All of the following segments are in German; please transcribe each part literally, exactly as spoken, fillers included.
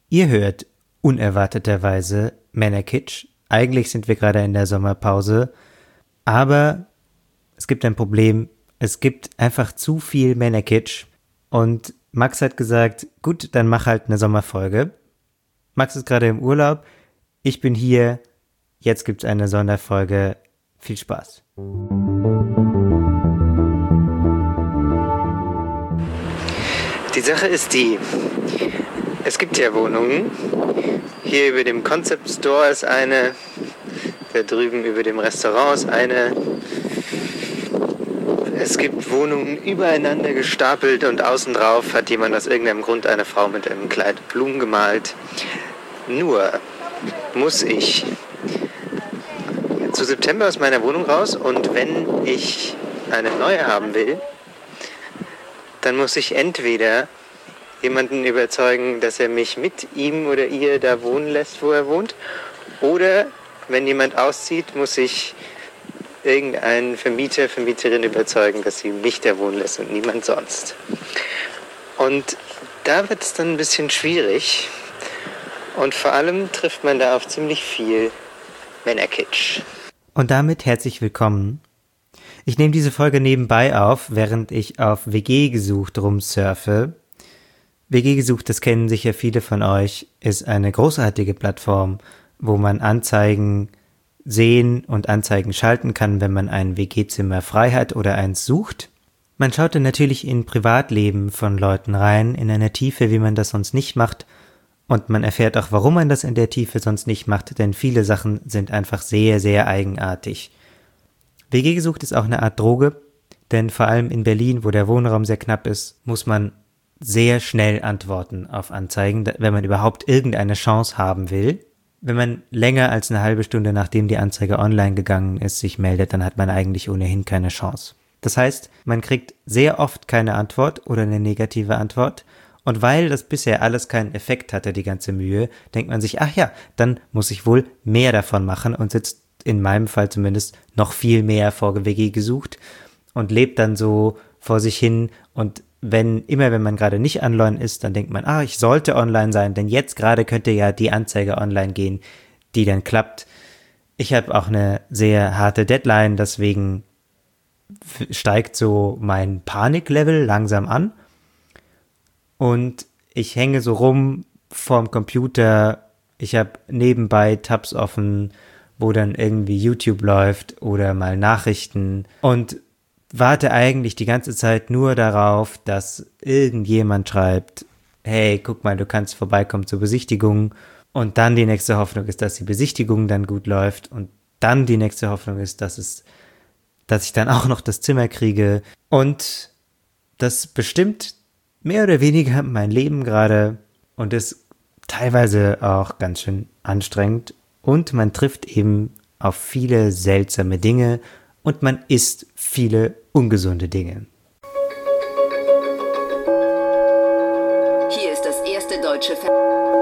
Ihr hört unerwarteterweise Männerkitsch. Eigentlich sind wir gerade in der Sommerpause, aber es gibt ein Problem. Es gibt einfach zu viel Männerkitsch und Max hat gesagt, gut, dann mach halt eine Sommerfolge. Max ist gerade im Urlaub, ich bin hier, jetzt gibt's eine Sonderfolge. Viel Spaß. Die Sache ist die, es gibt ja Wohnungen. Hier über dem Concept Store ist eine, da drüben über dem Restaurant ist eine. Es gibt Wohnungen übereinander gestapelt und außen drauf hat jemand aus irgendeinem Grund eine Frau mit einem Kleid Blumen gemalt. Nur muss ich zu September aus meiner Wohnung raus und wenn ich eine neue haben will, dann muss ich entweder jemanden überzeugen, dass er mich mit ihm oder ihr da wohnen lässt, wo er wohnt, oder wenn jemand auszieht, muss ich irgendeinen Vermieter, Vermieterin überzeugen, dass sie mich da wohnen lässt und niemand sonst. Und da wird es dann ein bisschen schwierig und vor allem trifft man da auf ziemlich viel Männerkitsch. Und damit herzlich willkommen. Ich nehme diese Folge nebenbei auf, während ich auf W G gesucht rumsurfe. W G gesucht, das kennen sicher viele von euch, ist eine großartige Plattform, wo man Anzeigen sehen und Anzeigen schalten kann, wenn man ein W G-Zimmer frei hat oder eins sucht. Man schaut dann natürlich in Privatleben von Leuten rein, in einer Tiefe, wie man das sonst nicht macht. Und man erfährt auch, warum man das in der Tiefe sonst nicht macht, denn viele Sachen sind einfach sehr, sehr eigenartig. W G gesucht ist auch eine Art Droge, denn vor allem in Berlin, wo der Wohnraum sehr knapp ist, muss man sehr schnell antworten auf Anzeigen, wenn man überhaupt irgendeine Chance haben will. Wenn man länger als eine halbe Stunde, nachdem die Anzeige online gegangen ist, sich meldet, dann hat man eigentlich ohnehin keine Chance. Das heißt, man kriegt sehr oft keine Antwort oder eine negative Antwort. Und weil das bisher alles keinen Effekt hatte, die ganze Mühe, denkt man sich, ach ja, dann muss ich wohl mehr davon machen und sitzt in meinem Fall zumindest noch viel mehr vor W G gesucht und lebt dann so vor sich hin und wenn, immer wenn man gerade nicht online ist, dann denkt man, ah, ich sollte online sein, denn jetzt gerade könnte ja die Anzeige online gehen, die dann klappt. Ich habe auch eine sehr harte Deadline, deswegen steigt so mein Paniklevel langsam an und ich hänge so rum vorm Computer, ich habe nebenbei Tabs offen, wo dann irgendwie YouTube läuft oder mal Nachrichten und warte eigentlich die ganze Zeit nur darauf, dass irgendjemand schreibt, hey, guck mal, du kannst vorbeikommen zur Besichtigung und dann die nächste Hoffnung ist, dass die Besichtigung dann gut läuft und dann die nächste Hoffnung ist, dass es, dass ich dann auch noch das Zimmer kriege und das bestimmt mehr oder weniger mein Leben gerade und ist teilweise auch ganz schön anstrengend und man trifft eben auf viele seltsame Dinge und man isst viele ungesunde Dinge. Hier ist das erste deutsche Fer-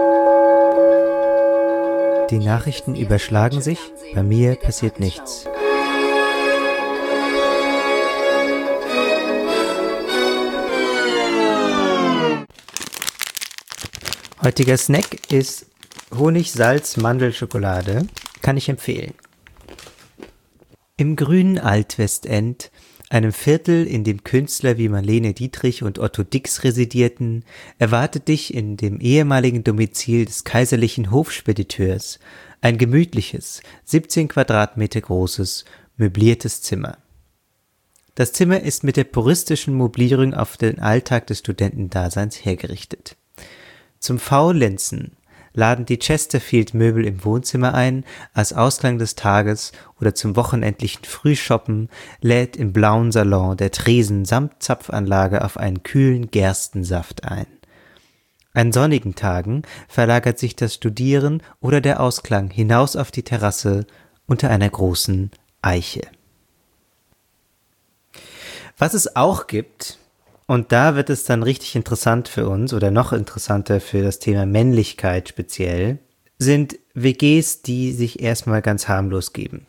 Die Nachrichten überschlagen sich, bei mir passiert nichts. Heutiger Snack ist Honig, Salz, Mandelschokolade. Kann ich empfehlen. Im grünen Altwestend, einem Viertel, in dem Künstler wie Marlene Dietrich und Otto Dix residierten, erwartet dich in dem ehemaligen Domizil des kaiserlichen Hofspediteurs ein gemütliches, siebzehn Quadratmeter großes, möbliertes Zimmer. Das Zimmer ist mit der puristischen Mobilierung auf den Alltag des Studentendaseins hergerichtet. Zum Faulenzen laden die Chesterfield-Möbel im Wohnzimmer ein, als Ausklang des Tages oder zum wochenendlichen Frühshoppen lädt im blauen Salon der Tresen samt Zapfanlage auf einen kühlen Gerstensaft ein. An sonnigen Tagen verlagert sich das Studieren oder der Ausklang hinaus auf die Terrasse unter einer großen Eiche. Was es auch gibt, und da wird es dann richtig interessant für uns oder noch interessanter für das Thema Männlichkeit speziell, sind W Gs, die sich erstmal ganz harmlos geben.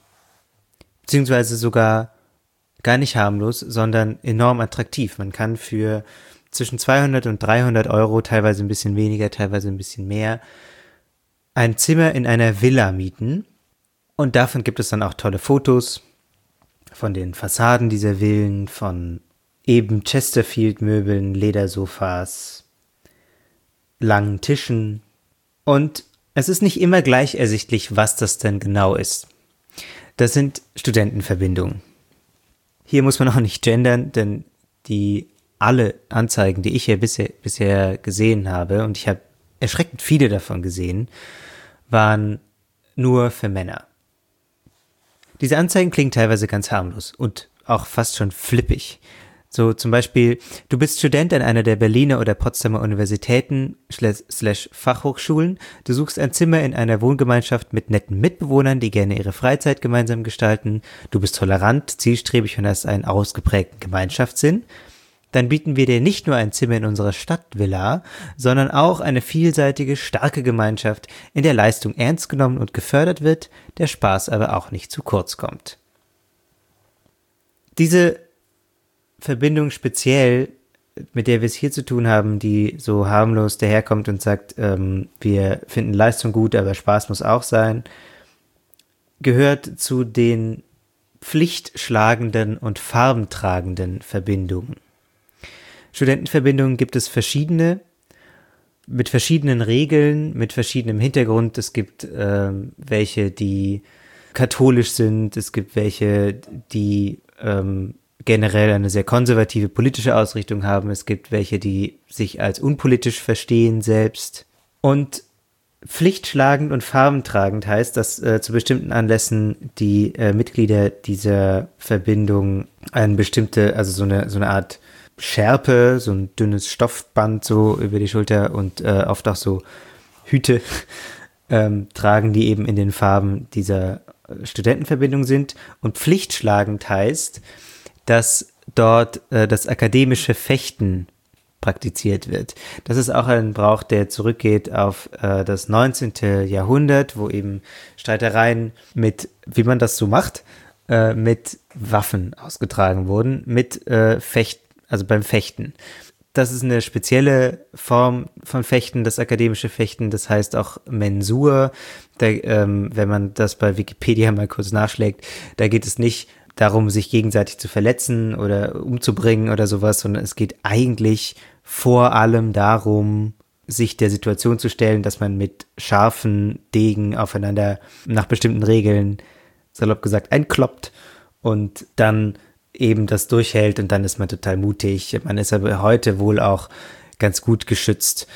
Beziehungsweise sogar gar nicht harmlos, sondern enorm attraktiv. Man kann für zwischen zweihundert und dreihundert Euro, teilweise ein bisschen weniger, teilweise ein bisschen mehr, ein Zimmer in einer Villa mieten. Und davon gibt es dann auch tolle Fotos von den Fassaden dieser Villen, von eben Chesterfield-Möbeln, Ledersofas, langen Tischen. Und es ist nicht immer gleich ersichtlich, was das denn genau ist. Das sind Studentenverbindungen. Hier muss man auch nicht gendern, denn die alle Anzeigen, die ich hier bisher, bisher gesehen habe, und ich habe erschreckend viele davon gesehen, waren nur für Männer. Diese Anzeigen klingen teilweise ganz harmlos und auch fast schon flippig. So zum Beispiel, du bist Student an einer der Berliner oder Potsdamer Universitäten slash Fachhochschulen, du suchst ein Zimmer in einer Wohngemeinschaft mit netten Mitbewohnern, die gerne ihre Freizeit gemeinsam gestalten, du bist tolerant, zielstrebig und hast einen ausgeprägten Gemeinschaftssinn. Dann bieten wir dir nicht nur ein Zimmer in unserer Stadtvilla, sondern auch eine vielseitige, starke Gemeinschaft, in der Leistung ernst genommen und gefördert wird, der Spaß aber auch nicht zu kurz kommt. Diese Verbindung speziell, mit der wir es hier zu tun haben, die so harmlos daherkommt und sagt, ähm, wir finden Leistung gut, aber Spaß muss auch sein, gehört zu den pflichtschlagenden und farbentragenden Verbindungen. Studentenverbindungen gibt es verschiedene, mit verschiedenen Regeln, mit verschiedenem Hintergrund. Es gibt ähm, welche, die katholisch sind, es gibt welche, die ähm, generell eine sehr konservative politische Ausrichtung haben, es gibt welche, die sich als unpolitisch verstehen selbst. Und pflichtschlagend und farbentragend heißt, dass äh, zu bestimmten Anlässen die äh, Mitglieder dieser Verbindung eine bestimmte, also so eine, so eine Art Schärpe, so ein dünnes Stoffband so über die Schulter und äh, oft auch so Hüte ähm, tragen, die eben in den Farben dieser Studentenverbindung sind. Und pflichtschlagend heißt, dass dort äh, das akademische Fechten praktiziert wird. Das ist auch ein Brauch, der zurückgeht auf äh, das neunzehnte Jahrhundert, wo eben Streitereien mit, wie man das so macht, äh, mit Waffen ausgetragen wurden, mit äh, Fechten, also beim Fechten. Das ist eine spezielle Form von Fechten, das akademische Fechten, das heißt auch Mensur. Da, ähm, wenn man das bei Wikipedia mal kurz nachschlägt, da geht es nicht darum, sich gegenseitig zu verletzen oder umzubringen oder sowas, sondern es geht eigentlich vor allem darum, sich der Situation zu stellen, dass man mit scharfen Degen aufeinander nach bestimmten Regeln, salopp gesagt, einkloppt und dann eben das durchhält und dann ist man total mutig. Man ist aber heute wohl auch ganz gut geschützt.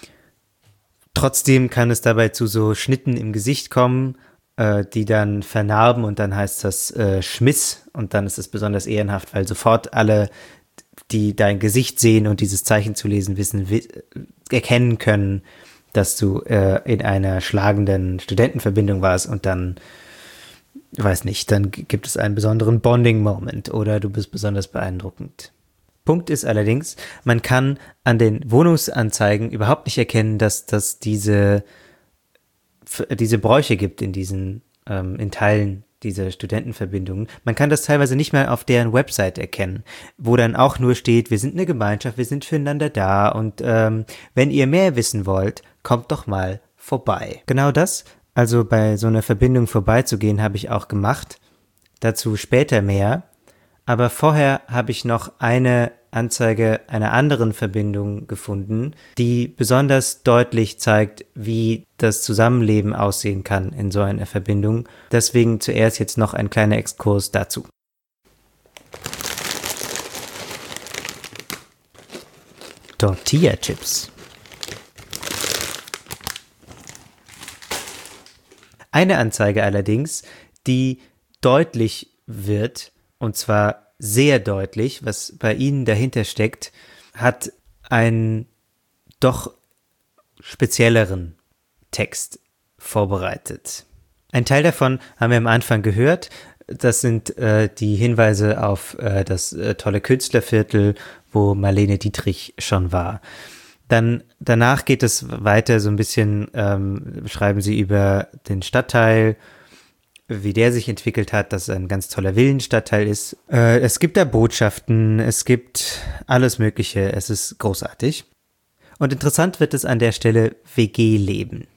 Trotzdem kann es dabei zu so Schnitten im Gesicht kommen, äh, die dann vernarben und dann heißt das äh, Schmiss und dann ist es besonders ehrenhaft, weil sofort alle, die dein Gesicht sehen und dieses Zeichen zu lesen wissen, wi- erkennen können, dass du äh, in einer schlagenden Studentenverbindung warst und dann weiß nicht, dann gibt es einen besonderen Bonding-Moment oder du bist besonders beeindruckend. Punkt ist allerdings, man kann an den Wohnungsanzeigen überhaupt nicht erkennen, dass das diese, diese Bräuche gibt in diesen, ähm, in Teilen dieser Studentenverbindungen. Man kann das teilweise nicht mal auf deren Website erkennen, wo dann auch nur steht, wir sind eine Gemeinschaft, wir sind füreinander da und ähm, wenn ihr mehr wissen wollt, kommt doch mal vorbei. Genau das, also bei so einer Verbindung vorbeizugehen, habe ich auch gemacht. Dazu später mehr. Aber vorher habe ich noch eine Anzeige einer anderen Verbindung gefunden, die besonders deutlich zeigt, wie das Zusammenleben aussehen kann in so einer Verbindung. Deswegen zuerst jetzt noch ein kleiner Exkurs dazu. Tortilla-Chips. Eine Anzeige allerdings, die deutlich wird, und zwar sehr deutlich, was bei Ihnen dahinter steckt, hat einen doch spezielleren Text vorbereitet. Ein Teil davon haben wir am Anfang gehört. Das sind äh, die Hinweise auf äh, das äh, tolle Künstlerviertel, wo Marlene Dietrich schon war. Dann danach geht es weiter so ein bisschen, ähm, schreiben sie über den Stadtteil wie der sich entwickelt hat, dass es ein ganz toller Villenstadtteil ist. Äh, es gibt da Botschaften, es gibt alles Mögliche, es ist großartig. Und interessant wird es an der Stelle W G-Leben.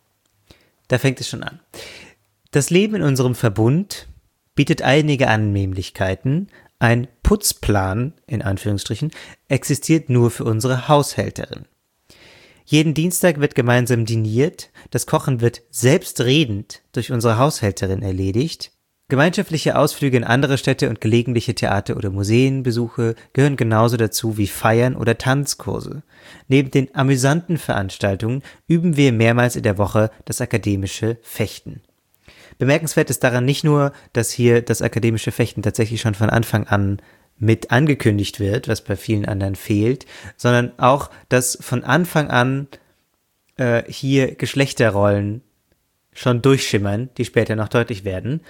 Da fängt es schon an. Das Leben in unserem Verbund bietet einige Annehmlichkeiten. Ein Putzplan, in Anführungsstrichen, existiert nur für unsere Haushälterin. Jeden Dienstag wird gemeinsam diniert, das Kochen wird selbstredend durch unsere Haushälterin erledigt. Gemeinschaftliche Ausflüge in andere Städte und gelegentliche Theater- oder Museenbesuche gehören genauso dazu wie Feiern oder Tanzkurse. Neben den amüsanten Veranstaltungen üben wir mehrmals in der Woche das akademische Fechten. Bemerkenswert ist daran nicht nur, dass hier das akademische Fechten tatsächlich schon von Anfang an mit angekündigt wird, was bei vielen anderen fehlt, sondern auch, dass von Anfang an äh, hier Geschlechterrollen schon durchschimmern, die später noch deutlich werden,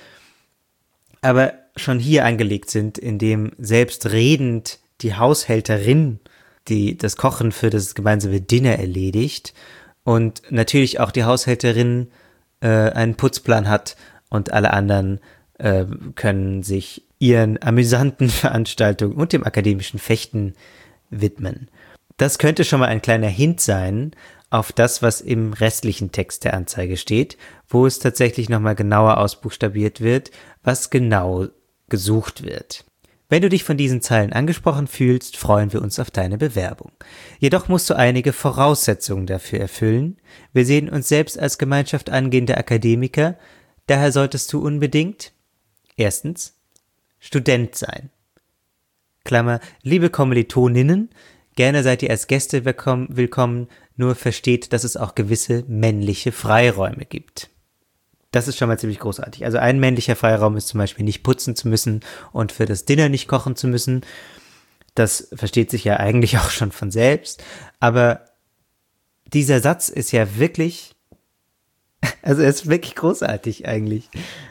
aber schon hier angelegt sind, indem selbstredend die Haushälterin die das Kochen für das gemeinsame Dinner erledigt und natürlich auch die Haushälterin äh, einen Putzplan hat und alle anderen äh, können sich ihren amüsanten Veranstaltungen und dem akademischen Fechten widmen. Das könnte schon mal ein kleiner Hint sein auf das, was im restlichen Text der Anzeige steht, wo es tatsächlich nochmal genauer ausbuchstabiert wird, was genau gesucht wird. Wenn du dich von diesen Zeilen angesprochen fühlst, freuen wir uns auf deine Bewerbung. Jedoch musst du einige Voraussetzungen dafür erfüllen. Wir sehen uns selbst als Gemeinschaft angehender Akademiker, daher solltest du unbedingt erstens Student sein. Klammer, liebe Kommilitoninnen, gerne seid ihr als Gäste willkommen, nur versteht, dass es auch gewisse männliche Freiräume gibt. Das ist schon mal ziemlich großartig. Also ein männlicher Freiraum ist zum Beispiel nicht putzen zu müssen und für das Dinner nicht kochen zu müssen. Das versteht sich ja eigentlich auch schon von selbst. Aber dieser Satz ist ja wirklich, also er ist wirklich großartig eigentlich.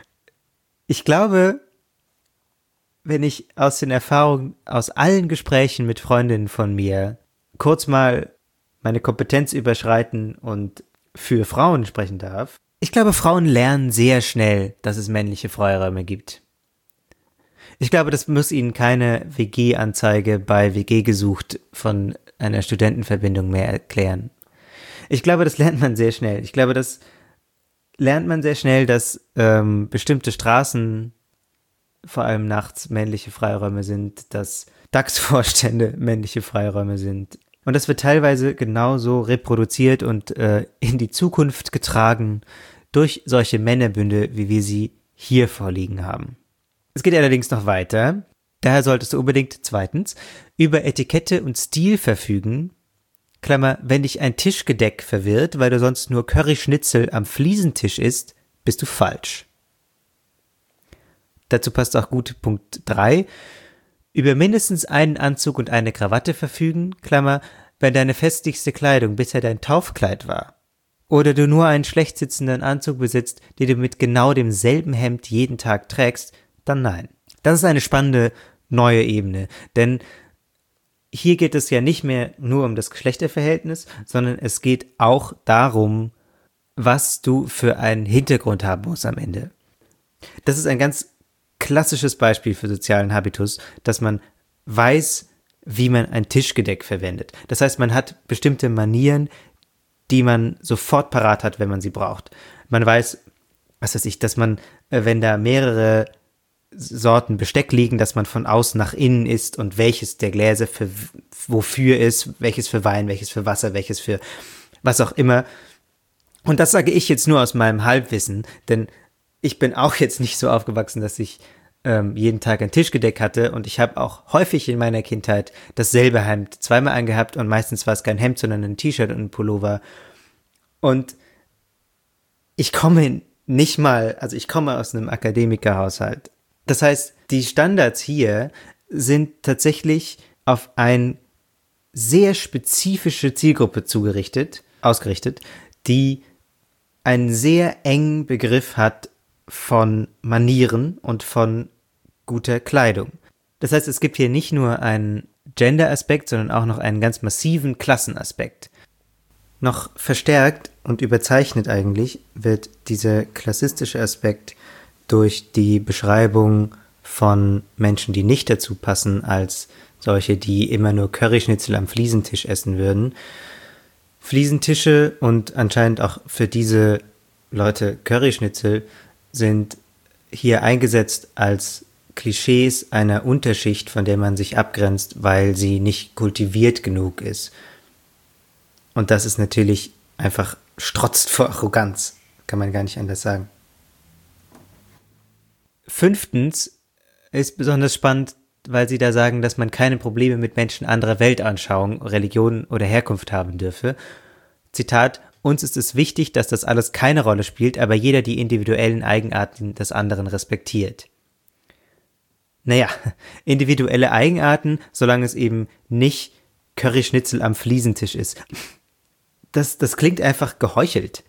Ich glaube, wenn ich aus den Erfahrungen, aus allen Gesprächen mit Freundinnen von mir kurz mal meine Kompetenz überschreiten und für Frauen sprechen darf, ich glaube, Frauen lernen sehr schnell, dass es männliche Freiräume gibt. Ich glaube, das muss ihnen keine W G-Anzeige bei W G gesucht von einer Studentenverbindung mehr erklären. Ich glaube, das lernt man sehr schnell. Ich glaube, das lernt man sehr schnell, dass ähm, bestimmte Straßen vor allem nachts männliche Freiräume sind, dass D A X-Vorstände männliche Freiräume sind. Und das wird teilweise genauso reproduziert und äh, in die Zukunft getragen durch solche Männerbünde, wie wir sie hier vorliegen haben. Es geht allerdings noch weiter. Daher solltest du unbedingt zweitens über Etikette und Stil verfügen. Klammer, wenn dich ein Tischgedeck verwirrt, weil du sonst nur Curryschnitzel am Fliesentisch isst, bist du falsch. Dazu passt auch gut Punkt drei. Über mindestens einen Anzug und eine Krawatte verfügen, Klammer, wenn deine festlichste Kleidung bisher dein Taufkleid war. Oder du nur einen schlecht sitzenden Anzug besitzt, den du mit genau demselben Hemd jeden Tag trägst, dann nein. Das ist eine spannende neue Ebene, denn hier geht es ja nicht mehr nur um das Geschlechterverhältnis, sondern es geht auch darum, was du für einen Hintergrund haben musst am Ende. Das ist ein ganz klassisches Beispiel für sozialen Habitus, dass man weiß, wie man ein Tischgedeck verwendet. Das heißt, man hat bestimmte Manieren, die man sofort parat hat, wenn man sie braucht. Man weiß, was weiß ich, dass man, wenn da mehrere Sorten Besteck liegen, dass man von außen nach innen isst und welches der Gläser für wofür ist, welches für Wein, welches für Wasser, welches für was auch immer. Und das sage ich jetzt nur aus meinem Halbwissen, denn ich bin auch jetzt nicht so aufgewachsen, dass ich ähm, jeden Tag ein Tischgedeck hatte und ich habe auch häufig in meiner Kindheit dasselbe Hemd zweimal angehabt und meistens war es kein Hemd, sondern ein T-Shirt und ein Pullover. Und ich komme nicht mal, also ich komme aus einem Akademikerhaushalt. Das heißt, die Standards hier sind tatsächlich auf eine sehr spezifische Zielgruppe zugerichtet, ausgerichtet, die einen sehr engen Begriff hat von Manieren und von guter Kleidung. Das heißt, es gibt hier nicht nur einen Gender-Aspekt, sondern auch noch einen ganz massiven Klassenaspekt. Noch verstärkt und überzeichnet eigentlich wird dieser klassistische Aspekt durch die Beschreibung von Menschen, die nicht dazu passen, als solche, die immer nur Curryschnitzel am Fliesentisch essen würden. Fliesentische und anscheinend auch für diese Leute Curryschnitzel sind hier eingesetzt als Klischees einer Unterschicht, von der man sich abgrenzt, weil sie nicht kultiviert genug ist. Und das ist natürlich einfach strotzt vor Arroganz, kann man gar nicht anders sagen. Fünftens ist besonders spannend, weil sie da sagen, dass man keine Probleme mit Menschen anderer Weltanschauung, Religion oder Herkunft haben dürfe. Zitat: Uns ist es wichtig, dass das alles keine Rolle spielt, aber jeder die individuellen Eigenarten des anderen respektiert. Naja, individuelle Eigenarten, solange es eben nicht Curryschnitzel am Fliesentisch ist. Das, das klingt einfach geheuchelt.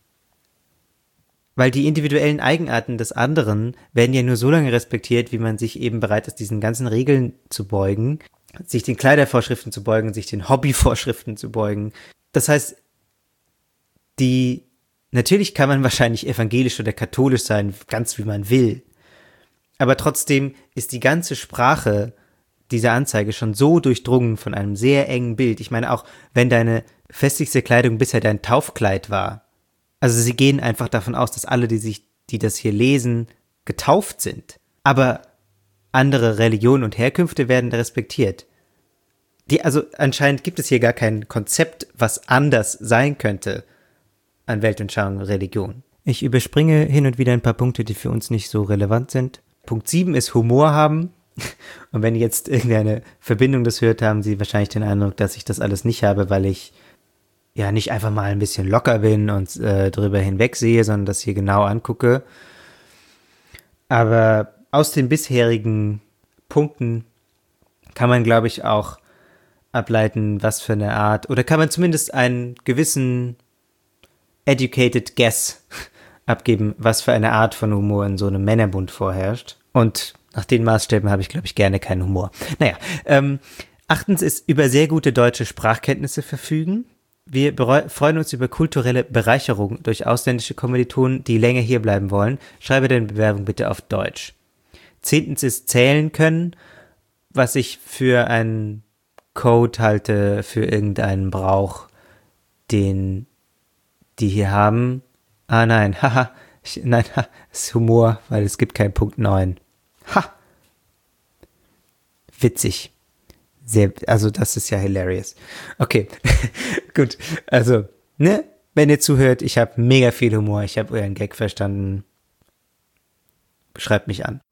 Weil die individuellen Eigenarten des anderen werden ja nur so lange respektiert, wie man sich eben bereit ist, diesen ganzen Regeln zu beugen, sich den Kleidervorschriften zu beugen, sich den Hobbyvorschriften zu beugen. Das heißt, die, natürlich kann man wahrscheinlich evangelisch oder katholisch sein, ganz wie man will. Aber trotzdem ist die ganze Sprache dieser Anzeige schon so durchdrungen von einem sehr engen Bild. Ich meine, auch wenn deine festlichste Kleidung bisher dein Taufkleid war, also sie gehen einfach davon aus, dass alle, die sich, die das hier lesen, getauft sind. Aber andere Religionen und Herkünfte werden respektiert. Die, also anscheinend gibt es hier gar kein Konzept, was anders sein könnte an Weltanschauung und Religion. Ich überspringe hin und wieder ein paar Punkte, die für uns nicht so relevant sind. Punkt sieben ist Humor haben. Und wenn jetzt irgendeine Verbindung das hört, haben Sie wahrscheinlich den Eindruck, dass ich das alles nicht habe, weil ich ja nicht einfach mal ein bisschen locker bin und äh, drüber hinwegsehe, sondern das hier genau angucke. Aber aus den bisherigen Punkten kann man, glaube ich, auch ableiten, was für eine Art, oder kann man zumindest einen gewissen educated guess abgeben, was für eine Art von Humor in so einem Männerbund vorherrscht. Und nach den Maßstäben habe ich, glaube ich, gerne keinen Humor. Naja, ähm, achtens ist über sehr gute deutsche Sprachkenntnisse verfügen. Wir bereu- freuen uns über kulturelle Bereicherung durch ausländische Kommilitonen, die länger hier bleiben wollen. Schreibe deine Bewerbung bitte auf Deutsch. Zehntens ist zählen können, was ich für einen Code halte, für irgendeinen Brauch, den die hier haben. Ah nein, haha, ich, nein, ha, das ist Humor, weil es gibt keinen Punkt neun. Ha! Witzig. Sehr, also das ist ja hilarious. Okay, gut, also, ne, wenn ihr zuhört, ich habe mega viel Humor, ich habe euren Gag verstanden. Schreibt mich an.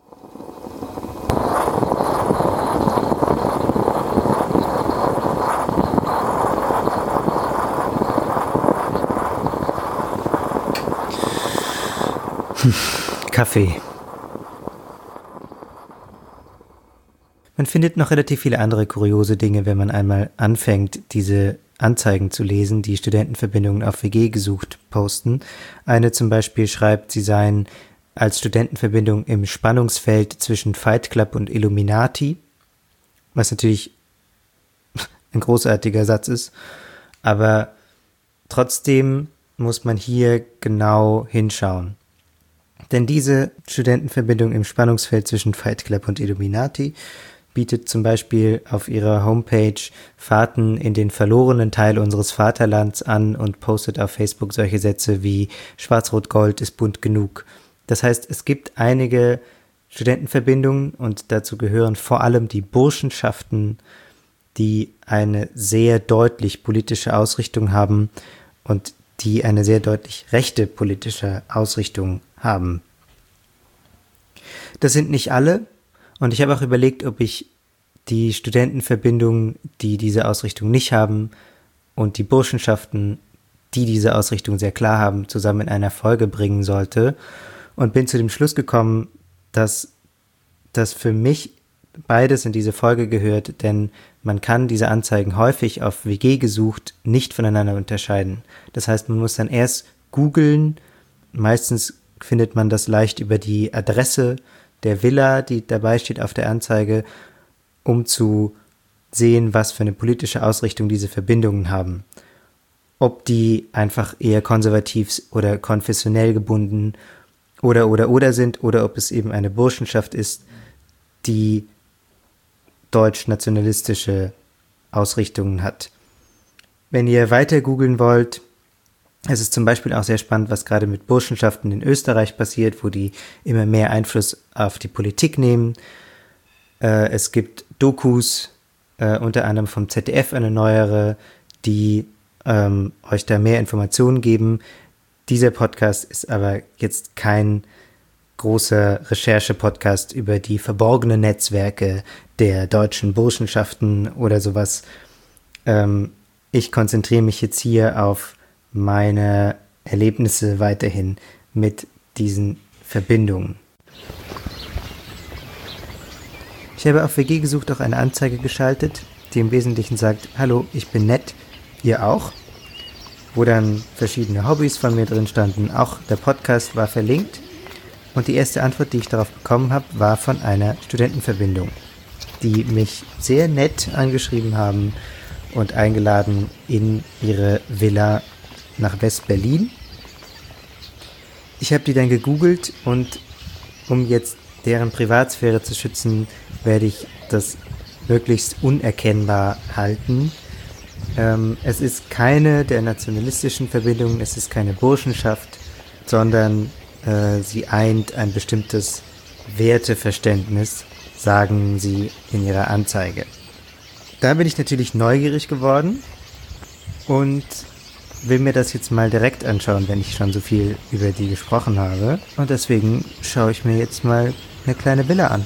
Hm, Kaffee. Man findet noch relativ viele andere kuriose Dinge, wenn man einmal anfängt, diese Anzeigen zu lesen, die Studentenverbindungen auf W G gesucht posten. Eine zum Beispiel schreibt, sie seien als Studentenverbindung im Spannungsfeld zwischen Fight Club und Illuminati, was natürlich ein großartiger Satz ist, aber trotzdem muss man hier genau hinschauen. Denn diese Studentenverbindung im Spannungsfeld zwischen Fight Club und Illuminati bietet zum Beispiel auf ihrer Homepage Fahrten in den verlorenen Teil unseres Vaterlands an und postet auf Facebook solche Sätze wie Schwarz-Rot-Gold ist bunt genug. Das heißt, es gibt einige Studentenverbindungen und dazu gehören vor allem die Burschenschaften, die eine sehr deutlich politische Ausrichtung haben und die eine sehr deutlich rechte politische Ausrichtung haben. Das sind nicht alle. Und ich habe auch überlegt, ob ich die Studentenverbindungen, die diese Ausrichtung nicht haben, und die Burschenschaften, die diese Ausrichtung sehr klar haben, zusammen in einer Folge bringen sollte. Und bin zu dem Schluss gekommen, dass das für mich beides in diese Folge gehört, denn man kann diese Anzeigen häufig auf W G gesucht nicht voneinander unterscheiden. Das heißt, man muss dann erst googeln. Meistens findet man das leicht über die Adresse der Villa, die dabei steht auf der Anzeige, um zu sehen, was für eine politische Ausrichtung diese Verbindungen haben. Ob die einfach eher konservativ oder konfessionell gebunden oder oder oder sind oder ob es eben eine Burschenschaft ist, die deutsch-nationalistische Ausrichtungen hat. Wenn ihr weiter googeln wollt, es ist zum Beispiel auch sehr spannend, was gerade mit Burschenschaften in Österreich passiert, wo die immer mehr Einfluss auf die Politik nehmen. Äh, es gibt Dokus, äh, unter anderem vom Z D F eine neuere, die ähm, euch da mehr Informationen geben. Dieser Podcast ist aber jetzt kein großer Recherche-Podcast über die verborgenen Netzwerke der deutschen Burschenschaften oder sowas. Ähm, ich konzentriere mich jetzt hier auf meine Erlebnisse weiterhin mit diesen Verbindungen. Ich habe auf W G gesucht auch eine Anzeige geschaltet, die im Wesentlichen sagt, hallo, ich bin nett, ihr auch, wo dann verschiedene Hobbys von mir drin standen, auch der Podcast war verlinkt und die erste Antwort, die ich darauf bekommen habe, war von einer Studentenverbindung, die mich sehr nett angeschrieben haben und eingeladen in ihre Villa nach West-Berlin. Ich habe die dann gegoogelt und um jetzt deren Privatsphäre zu schützen, werde ich das möglichst unerkennbar halten. Ähm, es ist keine der nationalistischen Verbindungen, es ist keine Burschenschaft, sondern äh, sie eint ein bestimmtes Werteverständnis, sagen sie in ihrer Anzeige. Da bin ich natürlich neugierig geworden und will mir das jetzt mal direkt anschauen, wenn ich schon so viel über die gesprochen habe. Und deswegen schaue ich mir jetzt mal eine kleine Villa an.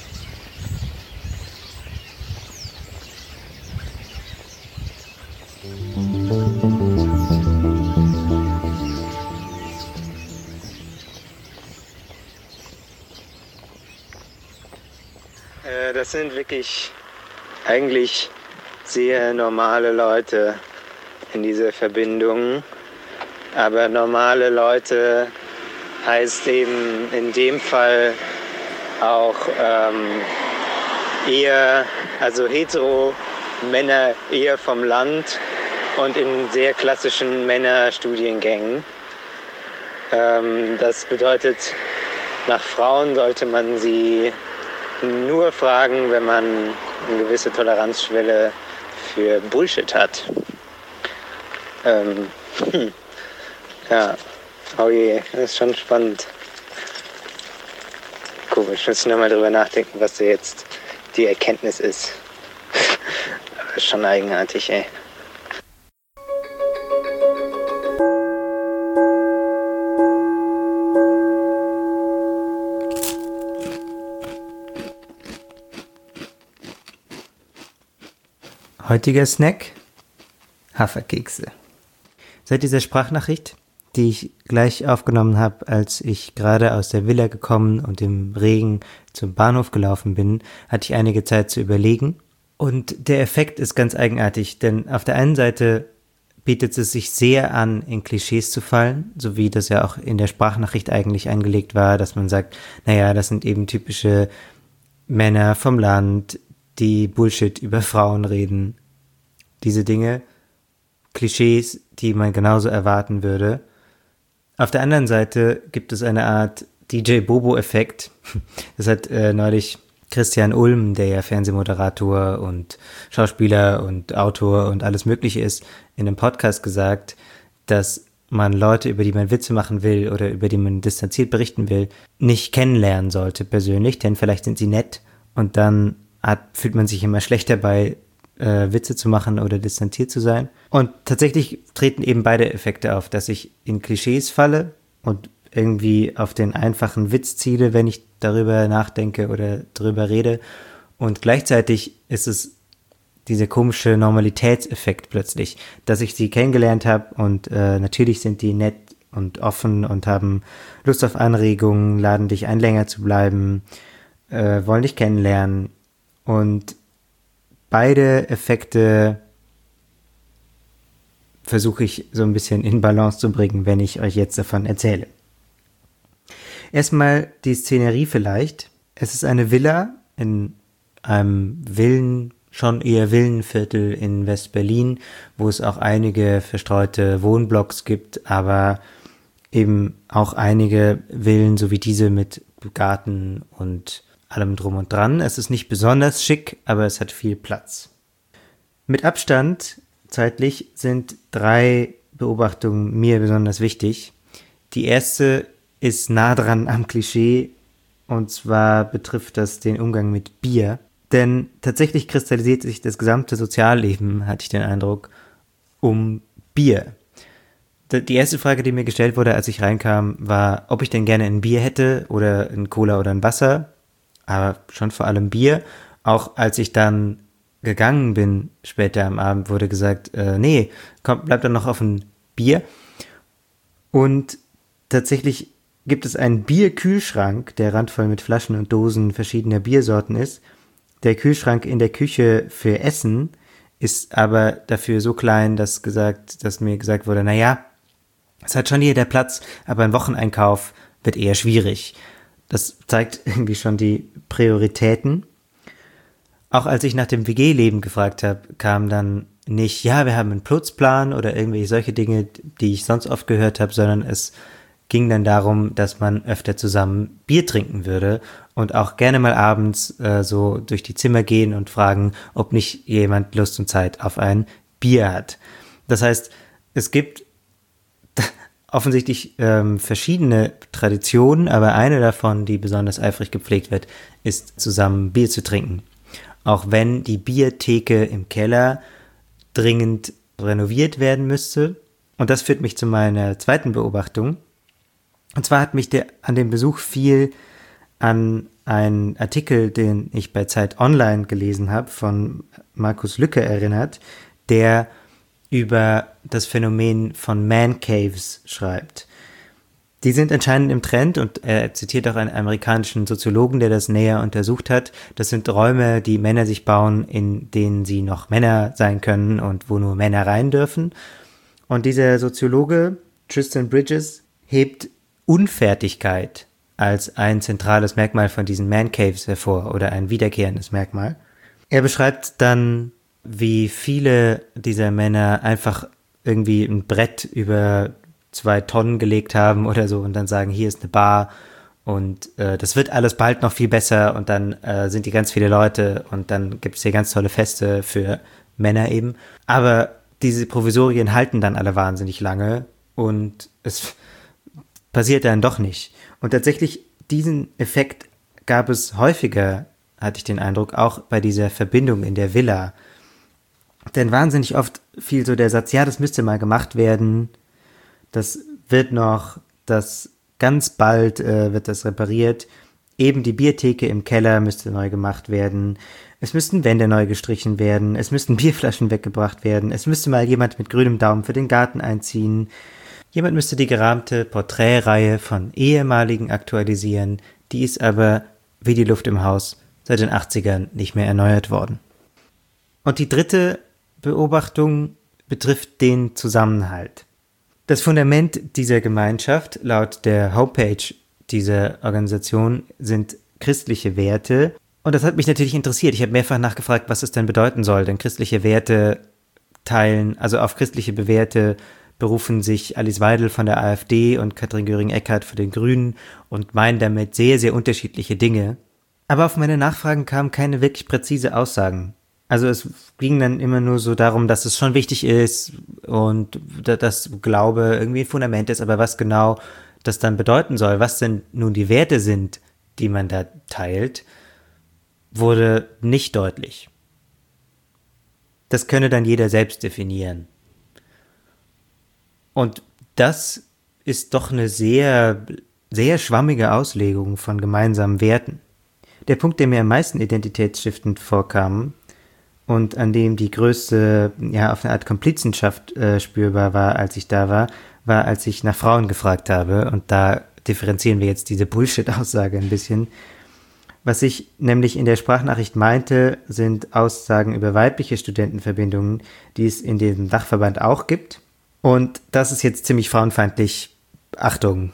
Äh, das sind wirklich eigentlich sehr normale Leute in dieser Verbindung, aber normale Leute heißt eben in dem Fall auch ähm, eher, also hetero Männer eher vom Land und in sehr klassischen Männerstudiengängen. Ähm, das bedeutet, nach Frauen sollte man sie nur fragen, wenn man eine gewisse Toleranzschwelle für Bullshit hat. Ähm, hm. Ja, oh je, das ist schon spannend. Komisch, muss ich nochmal drüber nachdenken, was da jetzt die Erkenntnis ist. Aber ist schon eigenartig, ey. Heutiger Snack? Haferkekse. Seit dieser Sprachnachricht, die ich gleich aufgenommen habe, als ich gerade aus der Villa gekommen und im Regen zum Bahnhof gelaufen bin, hatte ich einige Zeit zu überlegen. Und der Effekt ist ganz eigenartig, denn auf der einen Seite bietet es sich sehr an, in Klischees zu fallen, so wie das ja auch in der Sprachnachricht eigentlich angelegt war, dass man sagt, naja, das sind eben typische Männer vom Land, die Bullshit über Frauen reden. Diese Dinge, Klischees, die man genauso erwarten würde. Auf der anderen Seite gibt es eine Art D J Bobo-Effekt. Das hat äh, neulich Christian Ulm, der ja Fernsehmoderator und Schauspieler und Autor und alles Mögliche ist, in einem Podcast gesagt, dass man Leute, über die man Witze machen will oder über die man distanziert berichten will, nicht kennenlernen sollte persönlich, denn vielleicht sind sie nett und dann hat, fühlt man sich immer schlecht dabei, äh, Witze zu machen oder distanziert zu sein. Und tatsächlich treten eben beide Effekte auf, dass ich in Klischees falle und irgendwie auf den einfachen Witz ziele, wenn ich darüber nachdenke oder darüber rede. Und gleichzeitig ist es dieser komische Normalitätseffekt plötzlich, dass ich sie kennengelernt habe und äh, natürlich sind die nett und offen und haben Lust auf Anregungen, laden dich ein, länger zu bleiben, äh, wollen dich kennenlernen. Und beide Effekte versuche ich so ein bisschen in Balance zu bringen, wenn ich euch jetzt davon erzähle. Erstmal die Szenerie vielleicht. Es ist eine Villa in einem Villen, schon eher Villenviertel in West-Berlin, wo es auch einige verstreute Wohnblocks gibt, aber eben auch einige Villen, so wie diese mit Garten und allem drum und dran. Es ist nicht besonders schick, aber es hat viel Platz. Mit Abstand zeitlich sind drei Beobachtungen mir besonders wichtig. Die erste ist nah dran am Klischee, und zwar betrifft das den Umgang mit Bier. Denn tatsächlich kristallisiert sich das gesamte Sozialleben, hatte ich den Eindruck, um Bier. Die erste Frage, die mir gestellt wurde, als ich reinkam, war, ob ich denn gerne ein Bier hätte oder ein Cola oder ein Wasser, aber schon vor allem Bier. Auch als ich dann gegangen bin, später am Abend, wurde gesagt, äh, nee, komm, bleib dann noch auf ein Bier. Und tatsächlich gibt es einen Bierkühlschrank, der randvoll mit Flaschen und Dosen verschiedener Biersorten ist. Der Kühlschrank in der Küche für Essen ist aber dafür so klein, dass gesagt, dass mir gesagt wurde, naja, es hat schon jeder Platz, aber ein Wocheneinkauf wird eher schwierig. Das zeigt irgendwie schon die Prioritäten. Auch als ich nach dem W G-Leben gefragt habe, kam dann nicht, ja, wir haben einen Putzplan oder irgendwelche solche Dinge, die ich sonst oft gehört habe, sondern es ging dann darum, dass man öfter zusammen Bier trinken würde und auch gerne mal abends äh, so durch die Zimmer gehen und fragen, ob nicht jemand Lust und Zeit auf ein Bier hat. Das heißt, es gibt offensichtlich ähm, verschiedene Traditionen, aber eine davon, die besonders eifrig gepflegt wird, ist zusammen Bier zu trinken. Auch wenn die Biertheke im Keller dringend renoviert werden müsste. Und das führt mich zu meiner zweiten Beobachtung. Und zwar hat mich der, an dem Besuch viel an einen Artikel, den ich bei Zeit Online gelesen habe, von Markus Lücke erinnert, der über das Phänomen von Man Caves schreibt. Die sind anscheinend im Trend und er zitiert auch einen amerikanischen Soziologen, der das näher untersucht hat. Das sind Räume, die Männer sich bauen, in denen sie noch Männer sein können und wo nur Männer rein dürfen. Und dieser Soziologe, Tristan Bridges, hebt Unfertigkeit als ein zentrales Merkmal von diesen Man Caves hervor oder ein wiederkehrendes Merkmal. Er beschreibt dann, wie viele dieser Männer einfach irgendwie ein Brett über zwei Tonnen gelegt haben oder so und dann sagen, hier ist eine Bar und äh, das wird alles bald noch viel besser und dann äh, sind die ganz viele Leute und dann gibt es hier ganz tolle Feste für Männer eben. Aber diese Provisorien halten dann alle wahnsinnig lange und es passiert dann doch nicht. Und tatsächlich diesen Effekt gab es häufiger, hatte ich den Eindruck, auch bei dieser Verbindung in der Villa. Denn wahnsinnig oft fiel so der Satz, ja, das müsste mal gemacht werden, das wird noch, das ganz bald äh, wird das repariert, eben die Biertheke im Keller müsste neu gemacht werden, es müssten Wände neu gestrichen werden, es müssten Bierflaschen weggebracht werden, es müsste mal jemand mit grünem Daumen für den Garten einziehen, jemand müsste die gerahmte Porträtreihe von Ehemaligen aktualisieren, die ist aber, wie die Luft im Haus, seit den achtzigern nicht mehr erneuert worden. Und die dritte Beobachtung betrifft den Zusammenhalt. Das Fundament dieser Gemeinschaft, laut der Homepage dieser Organisation, sind christliche Werte. Und das hat mich natürlich interessiert. Ich habe mehrfach nachgefragt, was es denn bedeuten soll. Denn christliche Werte teilen, also auf christliche Werte berufen sich Alice Weidel von der AfD und Katrin Göring-Eckardt von den Grünen und meinen damit sehr, sehr unterschiedliche Dinge. Aber auf meine Nachfragen kamen keine wirklich präzise Aussagen. Also es ging dann immer nur so darum, dass es schon wichtig ist und dass Glaube irgendwie ein Fundament ist, aber was genau das dann bedeuten soll, was denn nun die Werte sind, die man da teilt, wurde nicht deutlich. Das könne dann jeder selbst definieren. Und das ist doch eine sehr, sehr schwammige Auslegung von gemeinsamen Werten. Der Punkt, der mir am meisten identitätsstiftend vorkam, und an dem die größte, ja, auf eine Art Komplizenschaft äh, spürbar war, als ich da war, war, als ich nach Frauen gefragt habe. Und da differenzieren wir jetzt diese Bullshit-Aussage ein bisschen. Was ich nämlich in der Sprachnachricht meinte, sind Aussagen über weibliche Studentenverbindungen, die es in diesem Dachverband auch gibt. Und das ist jetzt ziemlich frauenfeindlich. Achtung.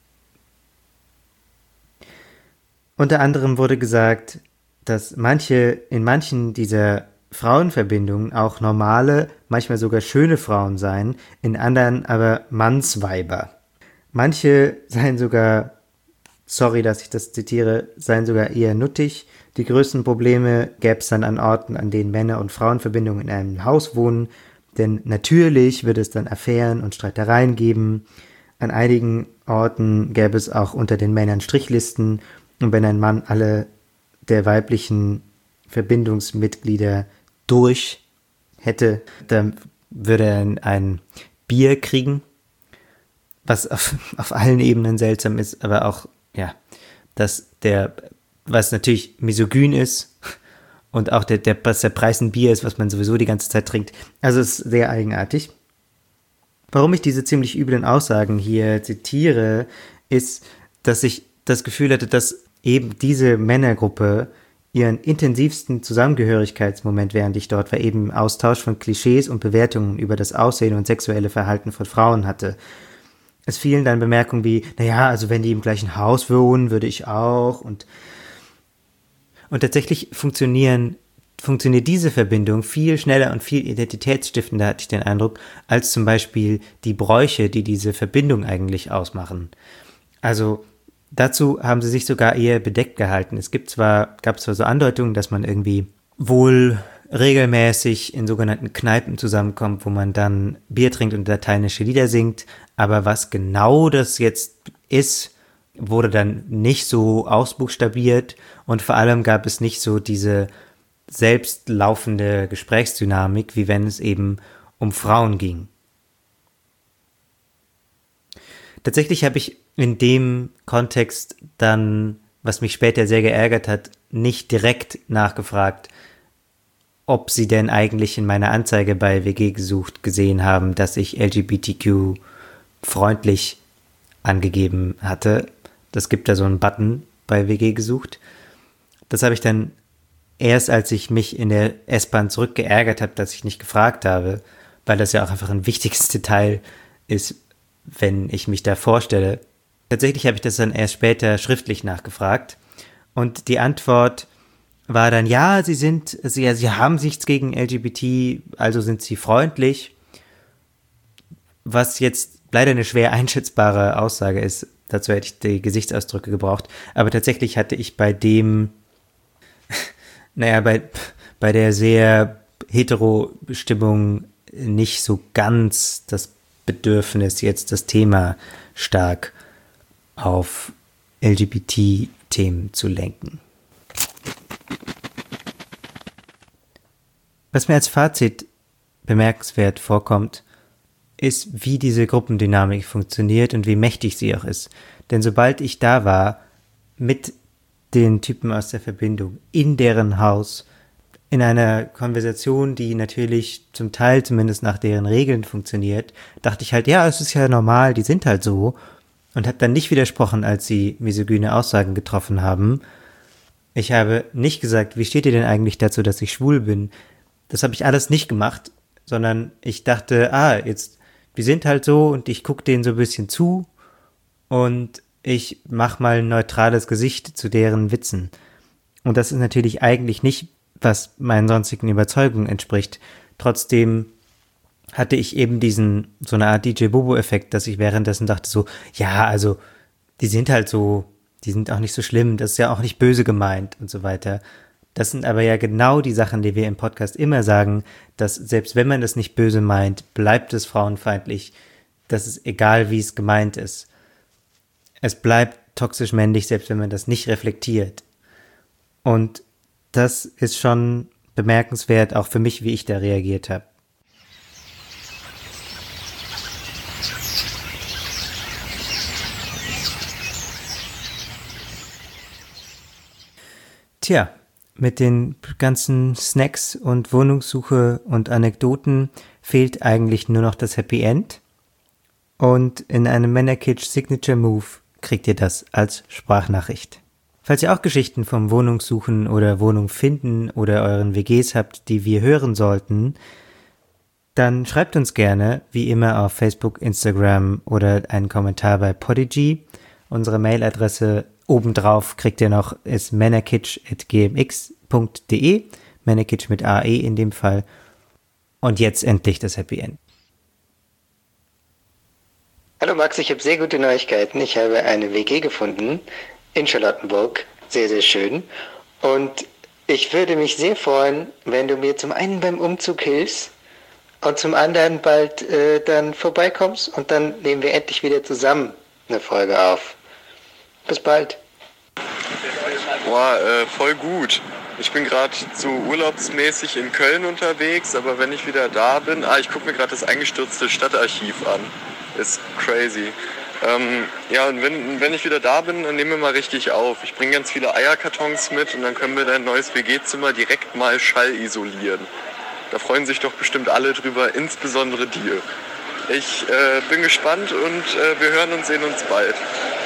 Unter anderem wurde gesagt, dass manche, in manchen dieser Frauenverbindungen auch normale, manchmal sogar schöne Frauen seien, in anderen aber Mannsweiber. Manche seien sogar, sorry, dass ich das zitiere, seien sogar eher nuttig. Die größten Probleme gäbe es dann an Orten, an denen Männer- und Frauenverbindungen in einem Haus wohnen. Denn natürlich wird es dann Affären und Streitereien geben. An einigen Orten gäbe es auch unter den Männern Strichlisten. Und wenn ein Mann alle der weiblichen Verbindungsmitglieder durch hätte, dann würde er ein Bier kriegen, was auf, auf allen Ebenen seltsam ist, aber auch, ja, dass der, was natürlich misogyn ist und auch der, der, was der Preis ein Bier ist, was man sowieso die ganze Zeit trinkt. Also es ist sehr eigenartig. Warum ich diese ziemlich üblen Aussagen hier zitiere, ist, dass ich das Gefühl hatte, dass eben diese Männergruppe ihren intensivsten Zusammengehörigkeitsmoment, während ich dort war, eben Austausch von Klischees und Bewertungen über das Aussehen und sexuelle Verhalten von Frauen hatte. Es fielen dann Bemerkungen wie, naja, also wenn die im gleichen Haus wohnen, würde ich auch. Und, und tatsächlich funktionieren, funktioniert diese Verbindung viel schneller und viel identitätsstiftender, hatte ich den Eindruck, als zum Beispiel die Bräuche, die diese Verbindung eigentlich ausmachen. Also dazu haben sie sich sogar eher bedeckt gehalten. Es gibt zwar, gab zwar so Andeutungen, dass man irgendwie wohl regelmäßig in sogenannten Kneipen zusammenkommt, wo man dann Bier trinkt und lateinische Lieder singt, aber was genau das jetzt ist, wurde dann nicht so ausbuchstabiert und vor allem gab es nicht so diese selbstlaufende Gesprächsdynamik, wie wenn es eben um Frauen ging. Tatsächlich habe ich in dem Kontext dann, was mich später sehr geärgert hat, nicht direkt nachgefragt, ob sie denn eigentlich in meiner Anzeige bei W G gesucht gesehen haben, dass ich L G B T Q-freundlich angegeben hatte. Das gibt da so einen Button bei W G gesucht. Das habe ich dann erst, als ich mich in der S-Bahn zurückgeärgert habe, dass ich nicht gefragt habe, weil das ja auch einfach ein wichtiges Detail ist, wenn ich mich da vorstelle. Tatsächlich habe ich das dann erst später schriftlich nachgefragt und die Antwort war dann, ja, sie sind, sie, sie haben nichts gegen L G B T, also sind sie freundlich, was jetzt leider eine schwer einschätzbare Aussage ist. Dazu hätte ich die Gesichtsausdrücke gebraucht, aber tatsächlich hatte ich bei dem, naja, bei, bei der sehr hetero Stimmung nicht so ganz das Bedürfnis, jetzt das Thema stark auf L G B T-Themen zu lenken. Was mir als Fazit bemerkenswert vorkommt, ist, wie diese Gruppendynamik funktioniert und wie mächtig sie auch ist. Denn sobald ich da war, mit den Typen aus der Verbindung, in deren Haus, in einer Konversation, die natürlich zum Teil zumindest nach deren Regeln funktioniert, dachte ich halt, ja, es ist ja normal, die sind halt so. Und habe dann nicht widersprochen, als sie misogyne Aussagen getroffen haben. Ich habe nicht gesagt, wie steht ihr denn eigentlich dazu, dass ich schwul bin? Das habe ich alles nicht gemacht, sondern ich dachte, ah, jetzt, wir sind halt so und ich gucke denen so ein bisschen zu und ich mache mal ein neutrales Gesicht zu deren Witzen. Und das ist natürlich eigentlich nicht, was meinen sonstigen Überzeugungen entspricht. Trotzdem hatte ich eben diesen, so eine Art D J Bobo-Effekt, dass ich währenddessen dachte so, ja, also, die sind halt so, die sind auch nicht so schlimm, das ist ja auch nicht böse gemeint und so weiter. Das sind aber ja genau die Sachen, die wir im Podcast immer sagen, dass selbst wenn man das nicht böse meint, bleibt es frauenfeindlich. Das ist egal, wie es gemeint ist. Es bleibt toxisch männlich, selbst wenn man das nicht reflektiert. Und das ist schon bemerkenswert, auch für mich, wie ich da reagiert habe. Tja, mit den ganzen Snacks und Wohnungssuche und Anekdoten fehlt eigentlich nur noch das Happy End. Und in einem Männerkitsch Signature Move kriegt ihr das als Sprachnachricht. Falls ihr auch Geschichten vom Wohnungssuchen oder Wohnung finden oder euren W Gs habt, die wir hören sollten, dann schreibt uns gerne, wie immer, auf Facebook, Instagram oder einen Kommentar bei Podigy. Unsere Mailadresse obendrauf kriegt ihr noch, ist männerkitsch at g m x punkt d e, Männerkitsch mit A E in dem Fall. Und jetzt endlich das Happy End. Hallo Max, ich habe sehr gute Neuigkeiten. Ich habe eine W G gefunden in Charlottenburg. Sehr, sehr schön. Und ich würde mich sehr freuen, wenn du mir zum einen beim Umzug hilfst und zum anderen bald äh, dann vorbeikommst und dann nehmen wir endlich wieder zusammen eine Folge auf. Bis bald. Boah, äh, voll gut. Ich bin gerade so urlaubsmäßig in Köln unterwegs, aber wenn ich wieder da bin, ah, ich gucke mir gerade das eingestürzte Stadtarchiv an. Ist crazy. Ähm, ja, und wenn, wenn ich wieder da bin, dann nehmen wir mal richtig auf. Ich bringe ganz viele Eierkartons mit und dann können wir dein neues W G-Zimmer direkt mal schallisolieren. Da freuen sich doch bestimmt alle drüber, insbesondere dir. Ich äh, bin gespannt und äh, wir hören und sehen uns bald.